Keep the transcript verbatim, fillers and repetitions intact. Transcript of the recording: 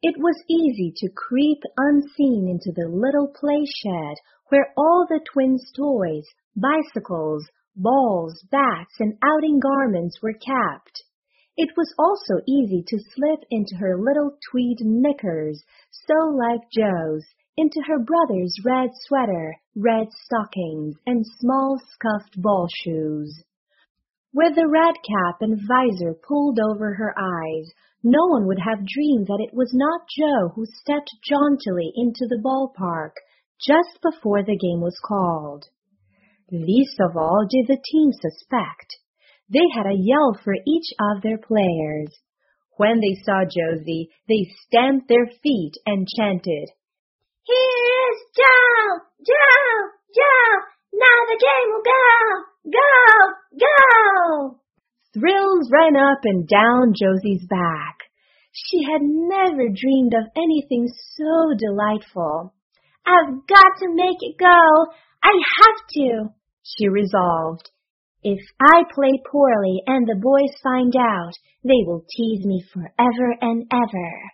It was easy to creep unseen into the little play shed where all the twins' toys, bicycles, balls, bats, and outing garments were kept. It was also easy to slip into her little tweed knickers, so like Joe's, into her brother's red sweater, red stockings, and small scuffed ball shoes. With the red cap and visor pulled over her eyes, no one would have dreamed that it was not Joe who stepped jauntily into the ballpark just before the game was called. Least of all did the team suspect. They had a yell for each of their players. When they saw Josie, they stamped their feet and chanted, "Here's Joe! Joe! Joe! Now the game will go! Go! Go!" Thrills ran up and down Josie's back. She had never dreamed of anything so delightful. "I've got to make it go! I have to!" she resolved. "If I play poorly and the boys find out, they will tease me forever and ever."